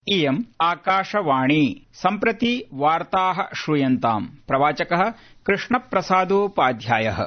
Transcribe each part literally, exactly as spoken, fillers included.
इयम् आकाशवाणी सम्प्रति वार्ताः श्रूयन्ताम् प्रवाचकः कृष्णप्रसादोपाध्यायः।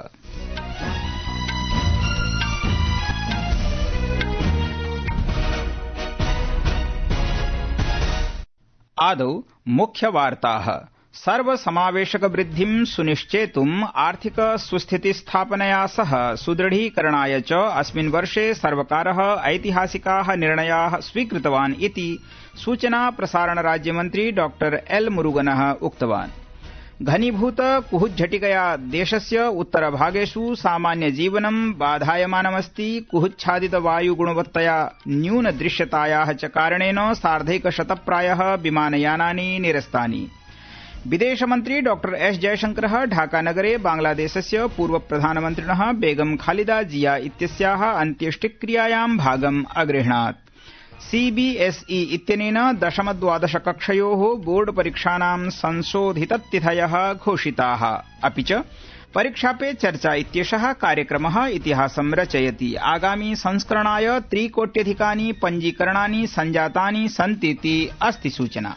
आदौ मुख्यवार्ताः। सर्वसमावेशक वृद्धिं सुनिश्चेतुम् आर्थिक सुस्थितिस्थापनया सह सुदृढीकरणाय च अस्मिन् वर्षे सर्वकारः ऐतिहासिकाः निर्णयाः स्वीकृतवान् इति सूचना प्रसारण राज्यमन्त्री डॉ एल मुरुगनः उक्तवान्। घनीभूत कुहुज्झटिकया देशस्य उत्तरभागेषु सामान्यजीवनं बाधायमानमस्ति। कुहुच्छादित वायुगुणवत्तया न्यूनदृश्यतायाः च कारणेन सार्धैकशतप्रायः विमानयानानि निरस्तानि। विदेशमन्त्री डॉ एस जयशंकरः ढाकानगरे बांग्लादेशस्य पूर्वप्रधानमन्त्रिणः बेगम खालिदा जिया इत्यस्याः अन्त्येष्टिक्रियायां भागम् अगृह्णात्। सीबीएसई इत्यनेन दशम द्वादश कक्षयोः बोर्ड परीक्षाणां संशोधिततिथयः घोषिताः। अपि च परीक्षा पे चर्चा इत्येषः कार्यक्रमः इतिहासं रचयति। आगामि संस्करणाय त्रिकोट्यधिकानि पञ्जीकरणानि सञ्जातानि सन्तीति अस्ति सूचना।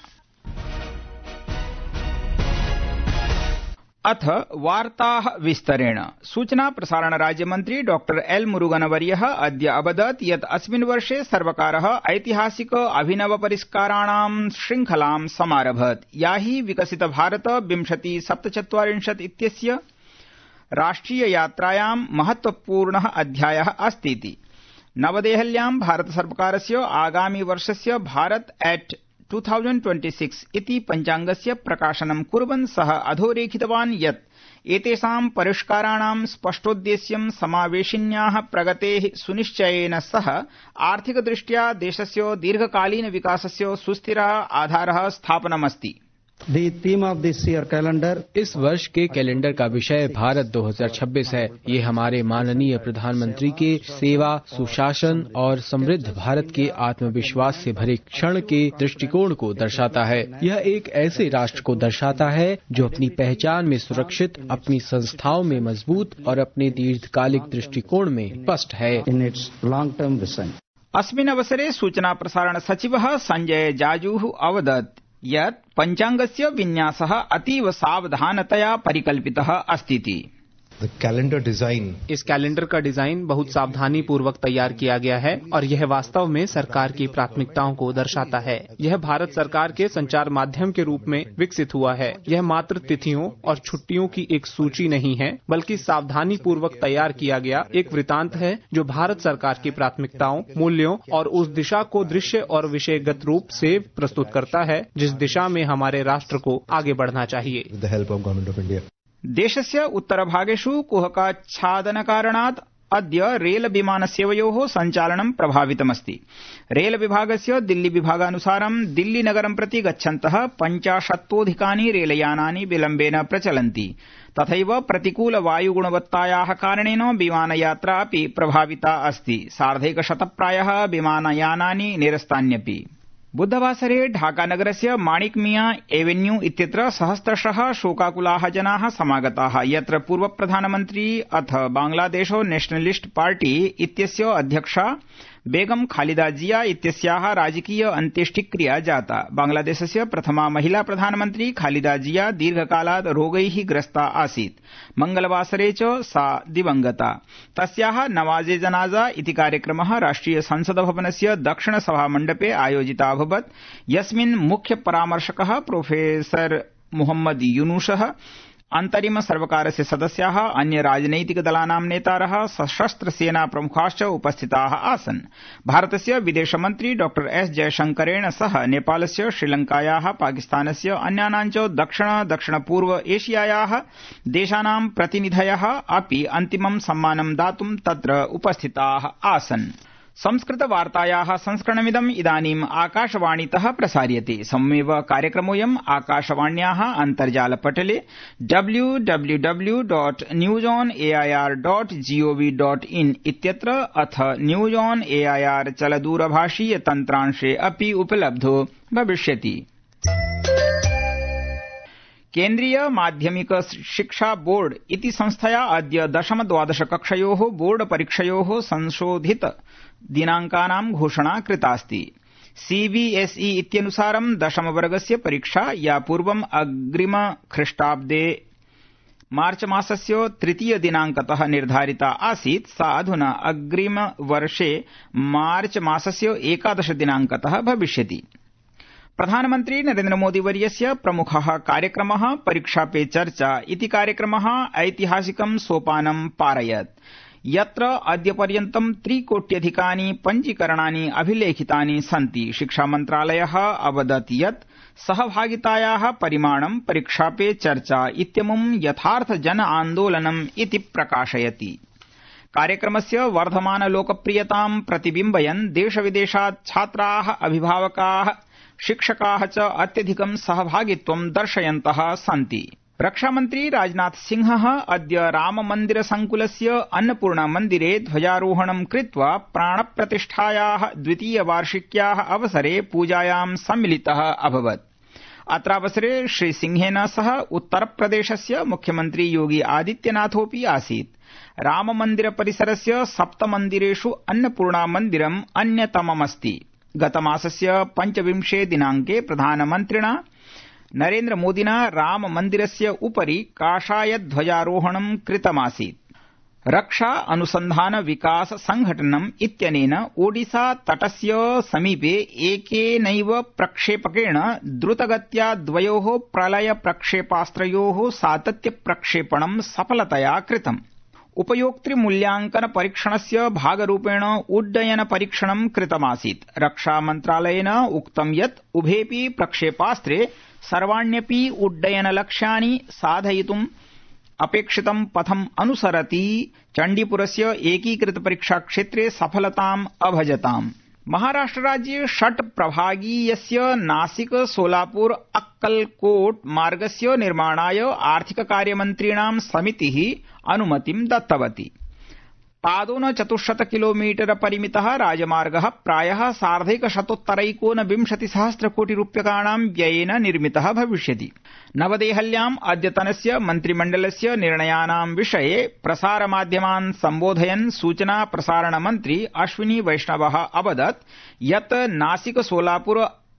अथ वार्ताः विस्तरेण। सूचना प्रसारण राज्यमन्त्री डॉ एल मुरुगनवर्यः अद्य अवदत् यत् अस्मिन् वर्षे सर्वकारः ऐतिहासिक अभिनव परिष्काराणां श्रृंखलां समारभत, या हि विकसित भारत विंशति सप्तचत्वारिंशत् इत्यस्य राष्ट्रिय यात्रायां महत्वपूर्णः अध्यायः अस्तीति। नवदेहल्यां भारत सर्वकारस्य आगामि वर्षस्य भारत एट दो हज़ार छब्बीस इति पञ्चाङ्गस्य प्रकाशनं कुर्वन् सः अधोरेखितवान् यत् एतेषां परिष्काराणां स्पष्टोद्देश्यं समावेशिन्याः प्रगतेः सुनिश्चयेन सह आर्थिकदृष्ट्या देशस्य दीर्घकालीन विकासस्य सुस्थिरः आधारः स्थापनमस्ति। The theme of this year calendar इस वर्ष के कैलेंडर का विषय भारत दो हज़ार छब्बीस है। ये हमारे माननीय प्रधानमंत्री के सेवा, सुशासन और समृद्ध भारत के आत्मविश्वास से भरे क्षण के दृष्टिकोण को दर्शाता है। यह एक ऐसे राष्ट्र को दर्शाता है जो अपनी पहचान में सुरक्षित, अपनी संस्थाओं में मजबूत और अपने दीर्घकालिक दृष्टिकोण में स्पष्ट है। in its long-term vision. अस्मिन् अवसरे सूचना प्रसारण सचिवः संजय जाजूः अवदत् यत् पञ्चाङ्गस्य विन्यासः अतीव सावधानतया परिकल्पितः अस्तीति। The calendar design. इस कैलेंडर का डिजाइन बहुत सावधानी पूर्वक तैयार किया गया है और यह वास्तव में सरकार की प्राथमिकताओं को दर्शाता है। यह भारत सरकार के संचार माध्यम के रूप में विकसित हुआ है। यह मात्र तिथियों और छुट्टियों की एक सूची नहीं है, बल्कि सावधानी पूर्वक तैयार किया गया एक वृतांत है जो भारत सरकार की प्राथमिकताओं, मूल्यों और उस दिशा को दृश्य और विषयगत रूप से प्रस्तुत करता है जिस दिशा में हमारे राष्ट्र को आगे बढ़ना चाहिए। With the help of Government of India. देशस्य उत्तरभागेषु कुहकाच्छादनकारणात् अद्य रेल विमानसेवयोः सञ्चालनं प्रभावितमस्ति। रेल विभागस्य दिल्ली विभागानुसारं दिल्ली नगरं प्रति गच्छन्तः पञ्चाशत्तोऽधिकानि रेलयानानि विलम्बेन प्रचलन्ति। तथैव प्रतिकूल वायुगुणवत्तायाः कारणेन विमानयात्रा अपि प्रभाविता अस्ति। सार्धैकशतप्रायः विमानयानानि निरस्तान्यपि। बुद्धवासरे ढाकानगरस्य माणिक मिया एवेन्यू इत्यत्र सहस्रशः शोकाकुलाः जनाः समागताः, यत्र पूर्वप्रधानमन्त्री अथ बांग्लादेश नेशनलिस्ट पार्टी इत्यस्य अध्यक्षा बेगम खालिदा जिया इत्यस्याः राजकीय अन्त्येष्टिक्रिया जाता। बांग्लादेशस्य प्रथमा महिला प्रधानमन्त्री खालिदा जिया दीर्घकालात् रोगैः ग्रस्ता आसीत्। मंगलवासरे च सा दिवंगता। तस्याः नवाजे जनाजा इति कार्यक्रमः राष्ट्रिय संसद भवनस्य दक्षिण सभामण्डपे आयोजितः अभवत्, यस्मिन् मुख्य परामर्शकः प्रोफेसर मोहम्मद यूनुसः, अंतरिम सर्वकारस्य सदस्याः, अन्य राजनैतिक दलानां नेतारः, सशस्त्र सेना प्रमुखाश्च उपस्थिताः आसन्। भारतस्य विदेशमन्त्री डॉ एस जयशंकरेण सह नेपालस्य, श्रीलंकायाः, पाकिस्तानस्य, अन्यानां च दक्षिण दक्षिण पूर्व एशियायाः देशानां प्रतिनिधयः अपि अन्तिमं सम्मानं दातुं तत्र उपस्थिताः आसन्। संस्कृत वार्तायाः संस्करणमिदम् इदानीम् आकाशवाणीतः प्रसार्यते। सममेव कार्यक्रमोऽयम् आकाशवाण्याः अन्तर्जालपटले W W W dot news on AIR dot G O V dot in news on AIR चलदूरभाषीय तन्त्रांशे अपि उपलब्धो भविष्यति। केन्द्रीय माध्यमिक शिक्षा बोर्ड इति संस्थया अद्य दशम द्वादश कक्षयोः बोर्ड परीक्षयोः संशोधित दिनाङ्कानां घोषणा कृतास्ति। सीबीएसई इत्यनुसारं दशमवर्गस्य परीक्षा या पूर्वम् अग्रिम ख्रीष्टाब्दे मार्च मासस्य तृतीय दिनांकतः निर्धारिता आसीत् सा अधुना अग्रिम वर्षे मार्च मासस्य एकादश दिनांकतः भविष्यति। प्रधानमन्त्री नरेन्द्रमोदी वर्यस्य प्रमुखः कार्यक्रमः परीक्षा पे चर्चा इति कार्यक्रमः ऐतिहासिकं सोपानं पारयत्, यत्र अद्यपर्यन्तं त्रिकोट्यधिकानि पञ्जीकरणानि अभिलेखितानि सन्ति। शिक्षामन्त्रालयः अवदत् यत् सहभागितायाः परिमाणं परीक्षा पे चर्चा इत्यमुं यथार्थ जन आन्दोलनम् इति प्रकाशयति। कार्यक्रमस्य वर्धमान लोकप्रियतां प्रतिबिम्बयन् देशविदेशात् छात्राः, अभिभावकाः, शिक्षकाः च अत्यधिकं सहभागित्वं दर्शयन्तः सन्ति। रक्षामन्त्री राजनाथ सिंहः अद्य राममन्दिर संकुलस्य अन्नपूर्णा मन्दिरे ध्वजारोहणं कृत्वा प्राणप्रतिष्ठायाः द्वितीय वार्षिक्याः अवसरे पूजायां सम्मिलितः अभवत्। अत्रावसरे श्रीसिंहेन सह उत्तरप्रदेशस्य मुख्यमन्त्री योगी आदित्यनाथोऽपि आसीत्। राममन्दिर परिसरस्य सप्तमन्दिरेषु अन्नपूर्णा मन्दिरम् अन्यतममस्ति। गतमासस्य पञ्चविंशे दिनांके प्रधानमन्त्रिणा नरेन्द्र मोदिना राम मन्दिरस्य उपरि काषायध्वजारोहणं कृतमासीत्। रक्षा अनुसन्धान विकास संघटनम् इत्यनेन ओडिसा तटस्य समीपे एकेनैव प्रक्षेपकेण द्रुतगत्या द्वयोः प्रलय प्रक्षेपास्त्रयोः सातत्य प्रक्षेपणं सफलतया कृतम्। उपयोक्तृ मूल्यांकन परीक्षणस्य भागरूपेण उड्डयन परीक्षणं कृतमासीत्। रक्षा मन्त्रालयेन उक्तं यत् उभेऽपि प्रक्षेपास्त्रे सर्वाण्यपि उड्डयन लक्ष्यानि साधयितुम् अपेक्षितं पथम् अनुसरति चण्डीपुरस्य एकीकृत परीक्षा क्षेत्रे सफलताम् अभजताम्। महाराष्ट्र राज्ये षट् प्रभागीयस्य नासिक सोलापुर अक्कलकोट मार्गस्य निर्माणाय आर्थिक कार्यमन्त्रीणां समितिः अनुमतिं दत्तवती। पादोन चतुश्शत किलोमीटर परिमितः राजमार्गः प्रायः सार्धैकशतोत्तरैकोनविंशति सहस्र कोटि रूप्यकाणां व्ययेन निर्मितः भविष्यति। नवदेहल्याम् अद्यतनस्य मन्त्रिमण्डलस्य निर्णयानां विषये प्रसारमाध्यमान् सम्बोधयन् सूचना प्रसारण मन्त्री अश्विनी वैष्णवः अवदत् यत् नासिक सोलापुर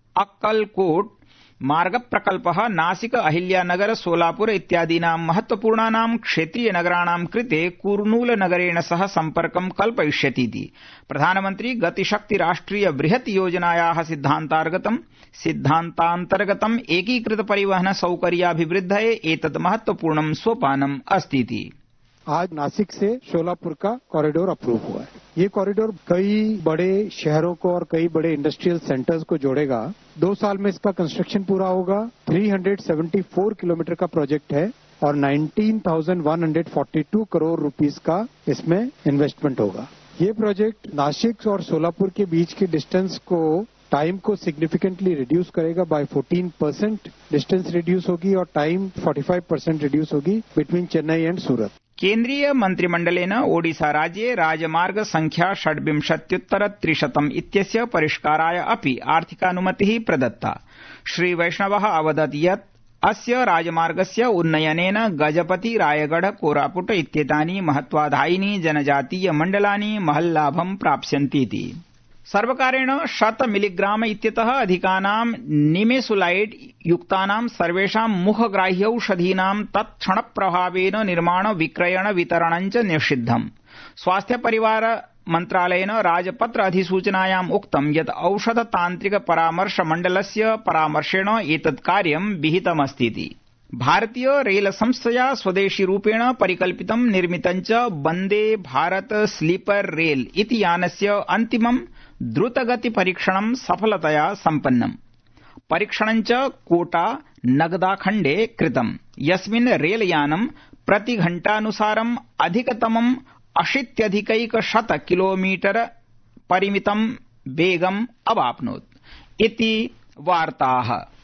अक्कलकोट मार्ग प्रकल्पः नासिक अहिल्यानगर सोलापुर इत्यादीनां महत्वपूर्णानां क्षेत्रीय नगराणां कृते कुर्नूल नगरेण सह सम्पर्कं कल्पयिष्यतीति प्रधानमन्त्री गतिशक्ति राष्ट्रिय बृहत् योजनायाः सिद्धान्तान्तर्गतं सिद्धान्तान्तर्गतं एकीकृत परिवहन सौकर्याभिवृद्धये एतत् महत्वपूर्णं सोपानम् अस्तीति। आज नासिक से सोलापुर का कॉरिडोर अप्रूव हुआ है। ये कॉरिडोर कई बड़े शहरों को और कई बड़े इंडस्ट्रियल सेंटर्स को जोड़ेगा। दो साल में इसका कंस्ट्रक्शन पूरा होगा। तीन सौ चौहत्तर किलोमीटर का प्रोजेक्ट है और उन्नीस हज़ार एक सौ बयालीस करोड़ रुपीस का इसमें इन्वेस्टमेंट होगा। ये प्रोजेक्ट नासिक और सोलापुर के बीच की डिस्टेंस को टाइम को सिग्निफिकेंटली रिड्यूस करेगा। बाय चौदह परसेंट डिस्टेंस रिड्यूस होगी और टाइम पैंतालीस परसेंट रिड्यूस होगी बिटवीन चेन्नई एंड सूरत। केन्द्रीय मन्त्रिमण्डलेन ओडिसा राज्ये राजमार्ग संख्या षड्विंशत्युत्तर त्रिशतम् इत्यस्य परिष्काराय अपि आर्थिकानुमतिः प्रदत्ता। श्रीवैष्णवः अवदत् यत् अस्य राजमार्गस्य उन्नयनेन गजपति, रायगढ़, कोरापुट इत्येतानि महत्वाधायिनी जनजातीय मण्डलानि महल्लाभं प्राप्स्यन्तीति। सर्वकारेण शत मिलीग्राम इत्यतः अधिकानां निमेसुलाइड युक्तानां सर्वेषां मुखग्राह्यौषधीनां तत्क्षणप्रभावेन निर्माण, विक्रयण, वितरणं च निषिद्धम्। स्वास्थ्य परिवार मन्त्रालयेन राजपत्र अधिसूचनायाम् उक्तं यत् औषध तान्त्रिक परामर्श मण्डलस्य परामर्शेण एतत् कार्यं विहितमस्तीति। भारतीय रेल संस्थया स्वदेशीरूपेण परिकल्पितं निर्मितं च वन्दे भारत स्लीपर रेल इति यानस्य अन्तिमं द्रुतगति परीक्षणं सफलतया सम्पन्नम्। परीक्षणं च कोटा नगदाखण्डे कृतम्, यस्मिन् रेलयानं प्रतिघण्टानुसारम् अधिकतमम् अशीत्यधिकैकशत किलोमीटर परिमितं वेगम् अवाप्नोत् इति वार्ताः।